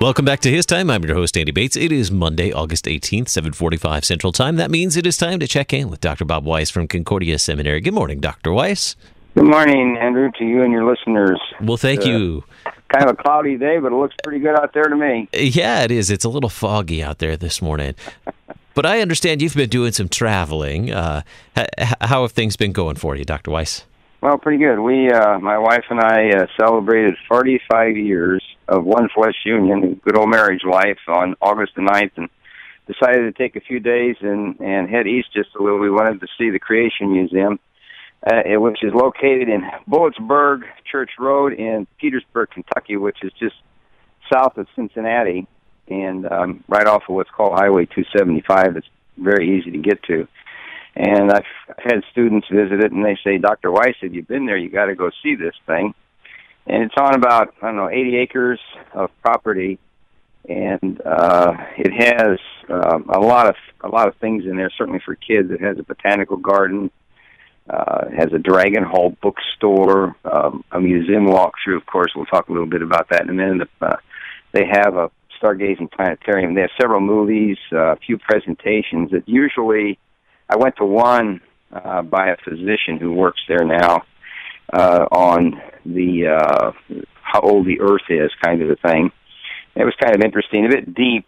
Welcome back to His Time. I'm your host, Andy Bates. It is Monday, August 18th, 7:45 Central Time. That means it is time to check in with Dr. Bob Weiss from Concordia Seminary. Good morning, Dr. Weiss. Good morning, Andrew, to you and your listeners. Well, thank you. Kind of a cloudy day, but it looks pretty good out there to me. Yeah, it is. It's a little foggy out there this morning. But I understand you've been doing some traveling. How have things been going for you, Dr. Weiss? Well, pretty good. My wife and I celebrated 45 years of one flesh union, good old marriage life, on August the 9th, and decided to take a few days and head east just a little. We wanted to see the Creation Museum, which is located in Bulletsburg Church Road in Petersburg, Kentucky, which is just south of Cincinnati, and right off of what's called Highway 275. It's very easy to get to. And I've had students visit it, and they say, Dr. Weiss, if you've been there, you got to go see this thing. And it's on about, 80 acres of property, and it has a lot of things in there, certainly for kids. It has a botanical garden, it has a Dragon Hall bookstore, a museum walkthrough. Of course, we'll talk a little bit about that in a minute. They have a stargazing planetarium. They have several movies, a few presentations that usually... I went to one by a physician who works there now on the how old the Earth is, kind of a thing. It was kind of interesting, a bit deep.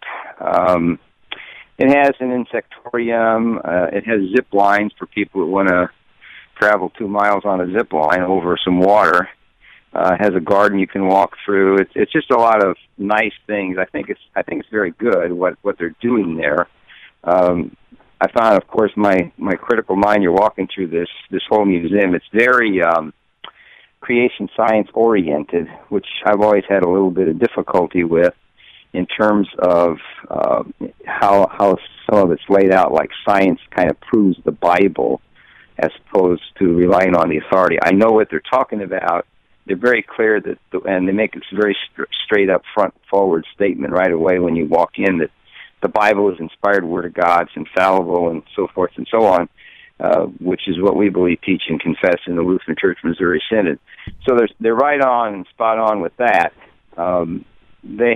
It has an insectorium. It has zip lines for people who want to travel 2 miles on a zip line over some water. It has a garden you can walk through. It's just a lot of nice things. I think it's very good what they're doing there. I found, of course, my critical mind, you're walking through this whole museum, it's very creation science oriented, which I've always had a little bit of difficulty with in terms of how some of it's laid out, like science kind of proves the Bible as opposed to relying on the authority. I know what they're talking about. They're very clear and they make this very straight up front forward statement right away when you walk in that the Bible is inspired Word of God, it's infallible, and so forth and so on, which is what we believe, teach, and confess in the Lutheran Church Missouri Synod. So they're right on and spot on with that. They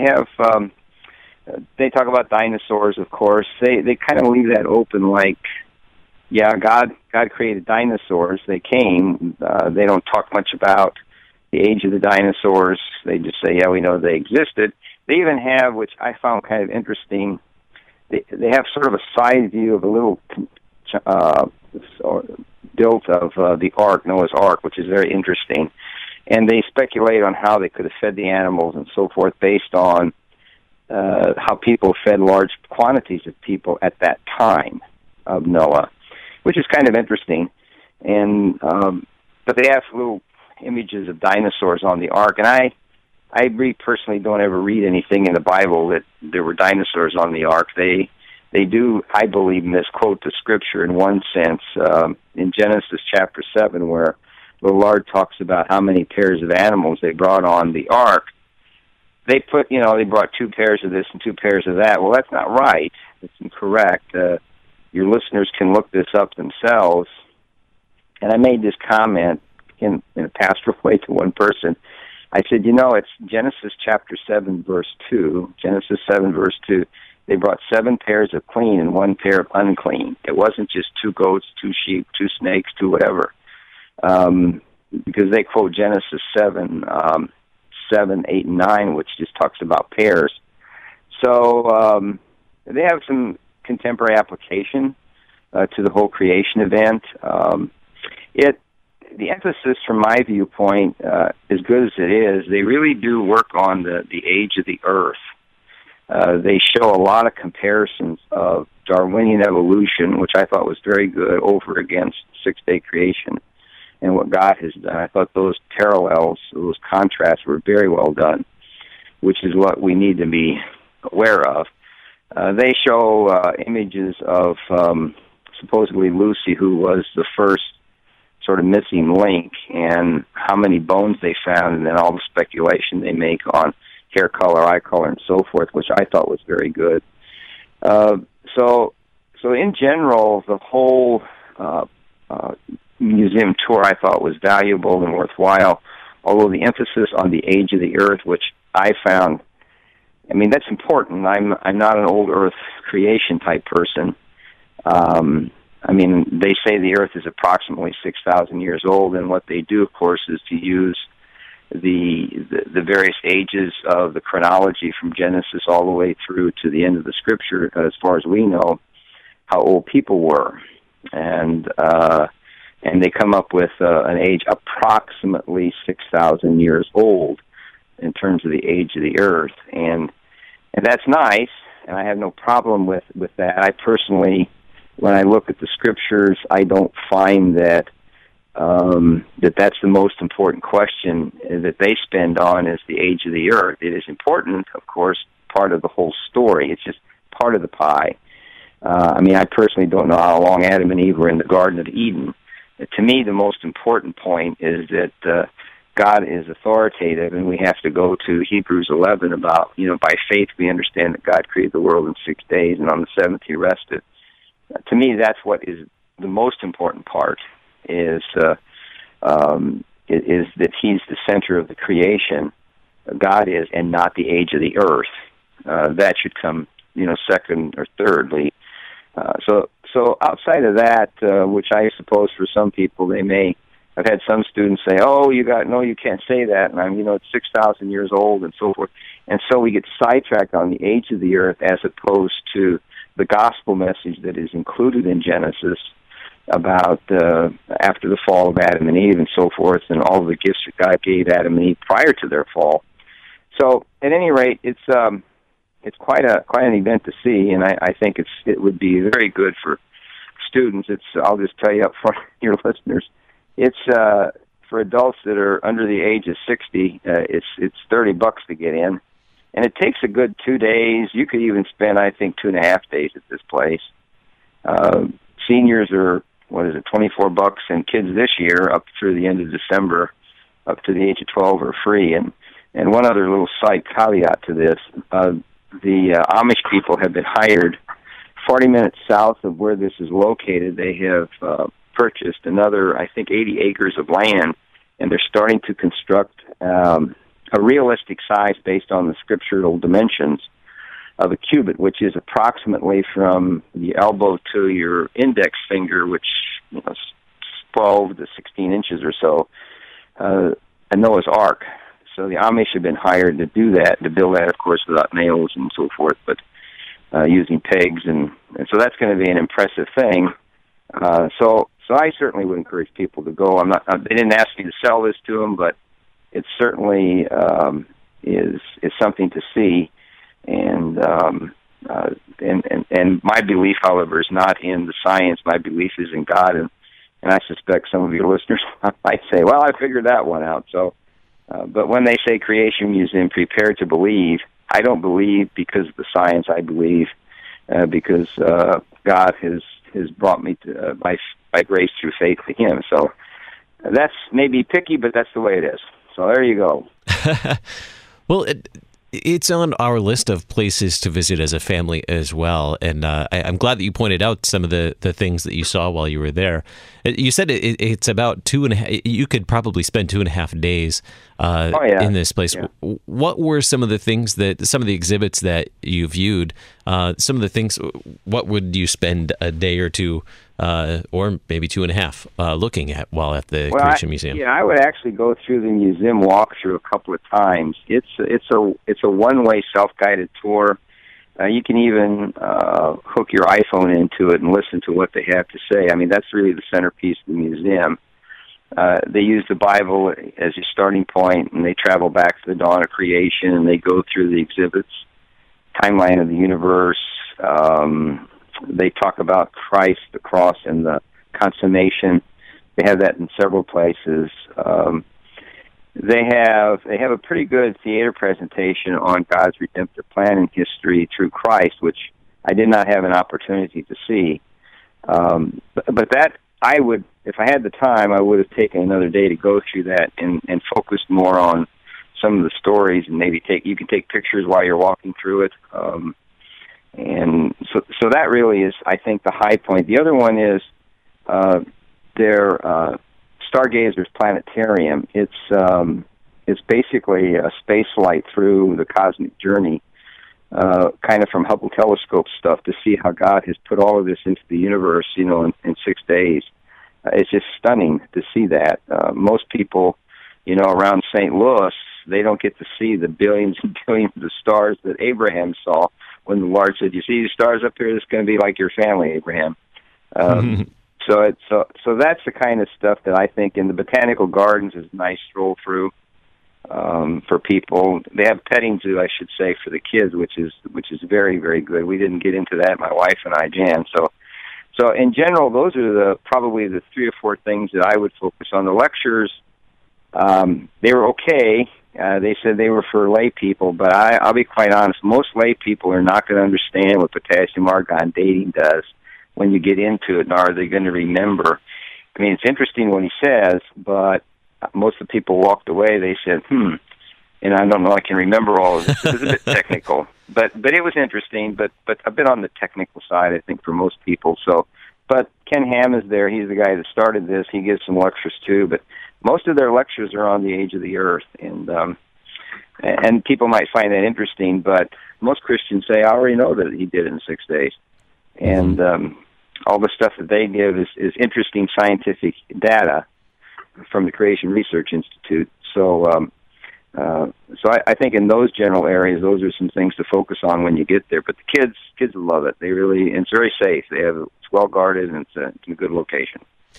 talk about dinosaurs, of course. They kind of leave that open, like, yeah, God created dinosaurs. They came. They don't talk much about the age of the dinosaurs. They just say, yeah, we know they existed. They even have, which I found kind of interesting, they have sort of a side view of a little built of the Ark, Noah's Ark, which is very interesting. And they speculate on how they could have fed the animals and so forth based on how people fed large quantities of people at that time of Noah, which is kind of interesting. And but they have little images of dinosaurs on the Ark, and I personally don't ever read anything in the Bible that there were dinosaurs on the Ark. They do, I believe, misquote the Scripture in one sense. In Genesis chapter 7, where the Lord talks about how many pairs of animals they brought on the Ark, they brought 2 pairs of this and 2 pairs of that. Well, that's not right. It's incorrect. Your listeners can look this up themselves. And I made this comment in a pastoral way to one person. I said, it's Genesis chapter 7, verse 2. Genesis 7, verse 2. They brought 7 pairs of clean and 1 pair of unclean. It wasn't just 2 goats, 2 sheep, 2 snakes, 2 whatever. Because they quote Genesis 7, 7, 8, and 9, which just talks about pairs. So they have some contemporary application to the whole creation event. The emphasis, from my viewpoint, as good as it is, they really do work on the age of the Earth. They show a lot of comparisons of Darwinian evolution, which I thought was very good, over against six-day creation and what God has done. I thought those parallels, those contrasts were very well done, which is what we need to be aware of. They show images of supposedly Lucy, who was the first sort of missing link, and how many bones they found, and then all the speculation they make on hair color, eye color, and so forth, which I thought was very good. So in general, the whole museum tour I thought was valuable and worthwhile, although the emphasis on the age of the Earth, which I found I mean, that's important. I'm not an old Earth creation type person. I mean, they say the Earth is approximately 6,000 years old, and what they do, of course, is to use the various ages of the chronology from Genesis all the way through to the end of the Scripture, as far as we know, how old people were, and they come up with an age approximately 6,000 years old in terms of the age of the Earth, and that's nice, and I have no problem with that. I personally, when I look at the Scriptures, I don't find that that's the most important question that they spend on is the age of the Earth. It is important, of course, part of the whole story. It's just part of the pie. I mean, I personally don't know how long Adam and Eve were in the Garden of Eden. To me, the most important point is that God is authoritative, and we have to go to Hebrews 11 about, by faith we understand that God created the world in 6 days, and on the seventh he rested. To me, that's what is the most important part, is that he's the center of the creation. God is, and not the age of the earth. That should come, second or thirdly. So outside of that, which I suppose for some people I've had some students say, "Oh, you can't say that," and it's 6,000 years old and so forth. And so we get sidetracked on the age of the earth as opposed to the gospel message that is included in Genesis about after the fall of Adam and Eve and so forth, and all the gifts that God gave Adam and Eve prior to their fall. So, at any rate, it's quite an event to see, and I think it would be very good for students. I'll just tell you up front, your listeners, it's for adults that are under the age of 60. It's $30 to get in, and it takes a good 2 days. You could even spend, I think, 2.5 days at this place. Seniors are $24, and kids this year up through the end of December, up to the age of 12, are free. And one other little side caveat to this: the Amish people have been hired 40 minutes south of where this is located. They have purchased another, I think, 80 acres of land, and they're starting to construct a realistic size based on the scriptural dimensions of a cubit, which is approximately from the elbow to your index finger, which is 12 to 16 inches or so, a Noah's Ark. So the Amish have been hired to do that, to build that, of course, without nails and so forth, but using pegs, and so that's going to be an impressive thing. So I certainly would encourage people to go. They didn't ask me to sell this to them, but it certainly is something to see. And my belief, however, is not in the science. My belief is in God, and I suspect some of your listeners might say, "Well, I figured that one out." So, but when they say Creation Museum, prepare to believe. I don't believe because of the science. I believe because God has brought me to by grace through faith to Him. So that's maybe picky, but that's the way it is. So there you go. Well, it's on our list of places to visit as a family as well, and I'm glad that you pointed out some of the things that you saw while you were there. You said it's about 2.5. You could probably spend 2.5 days in this place. Yeah. What were some of the things some of the exhibits that you viewed? Some of the things. What would you spend a day or two, or maybe 2.5, looking at while at the Creation Museum? I would actually go through the museum walkthrough a couple of times. It's a one-way self-guided tour. You can even hook your iPhone into it and listen to what they have to say. I mean, that's really the centerpiece of the museum. They use the Bible as a starting point, and they travel back to the dawn of creation, and they go through the exhibits, timeline of the universe. They talk about Christ, the cross, and the consummation. They have that in several places. They have a pretty good theater presentation on God's redemptive plan in history through Christ, which I did not have an opportunity to see. But that I would, if I had the time, I would have taken another day to go through that and focused more on some of the stories, and maybe you can take pictures while you're walking through it. And so that really is, I think, the high point. The other one is their Stargazer's Planetarium. It's basically a space flight through the cosmic journey kind of from Hubble telescope stuff to see how God has put all of this into the universe, in 6 days. It's just stunning to see that. Most people, around St. Louis, they don't get to see the billions and billions of stars that Abraham saw when the Lord said, "You see these stars up here? It's going to be like your family, Abraham." So that's the kind of stuff that I think in the botanical gardens is a nice stroll through for people. They have petting zoo, I should say, for the kids, which is very, very good. We didn't get into that, my wife and I, Jan. So in general, those are probably the 3 or 4 things that I would focus on. The lectures, they were okay. They said they were for lay people, but I'll be quite honest. Most lay people are not going to understand what potassium argon dating does when you get into it, nor are they going to remember. I mean, it's interesting what he says, but most of the people walked away. They said, and I don't know, I can remember all of this. It was a bit technical, but it was interesting, but a bit on the technical side, I think, for most people. So, but Ken Ham is there. He's the guy that started this. He gives some lectures too, but most of their lectures are on the age of the earth, and people might find that interesting, but most Christians say, I already know that he did it in 6 days. And all the stuff that they give is interesting scientific data from the Creation Research Institute. So I think in those general areas, those are some things to focus on when you get there. But the kids love it. And it's very safe. It's well guarded, and it's a good location.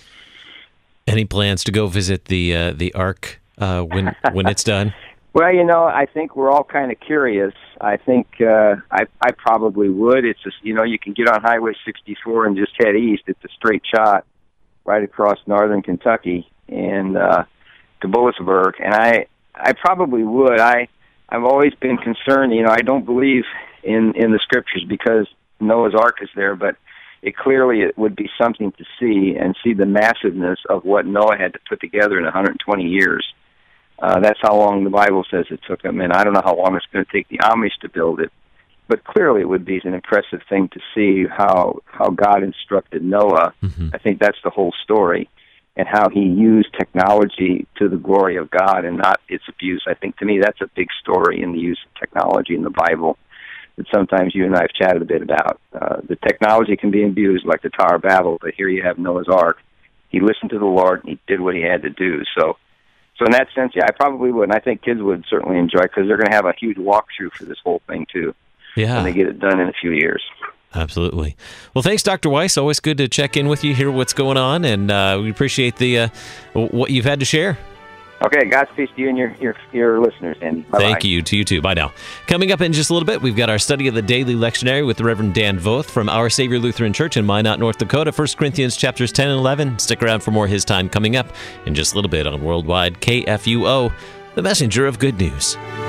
Any plans to go visit the Ark when it's done? Well, I think we're all kind of curious. I think I probably would. It's just, you can get on Highway 64 and just head east. It's a straight shot right across northern Kentucky and to Bullisburg. And I probably would. I've always been concerned. I don't believe in the scriptures because Noah's Ark is there, but it would be something to see the massiveness of what Noah had to put together in 120 years. That's how long the Bible says it took him, and I don't know how long it's going to take the Amish to build it. But clearly it would be an impressive thing to see how God instructed Noah. Mm-hmm. I think that's the whole story, and how he used technology to the glory of God and not its abuse. I think, to me, that's a big story in the use of technology in the Bible that sometimes you and I have chatted a bit about. The technology can be abused like the Tower of Babel, but here you have Noah's Ark. He listened to the Lord, and he did what he had to do. So in that sense, yeah, I probably would. And I think kids would certainly enjoy it because they're going to have a huge walkthrough for this whole thing, too, when they get it done in a few years. Absolutely. Well, thanks, Dr. Weiss. Always good to check in with you, hear what's going on, and we appreciate what you've had to share. Okay, Godspeed to you and your listeners, Andy. Bye-bye. Thank you. To you too. Bye now. Coming up in just a little bit, we've got our study of the daily lectionary with the Reverend Dan Voth from Our Savior Lutheran Church in Minot, North Dakota, 1 Corinthians chapters 10 and 11. Stick around for more His Time coming up in just a little bit on Worldwide KFUO, the messenger of good news.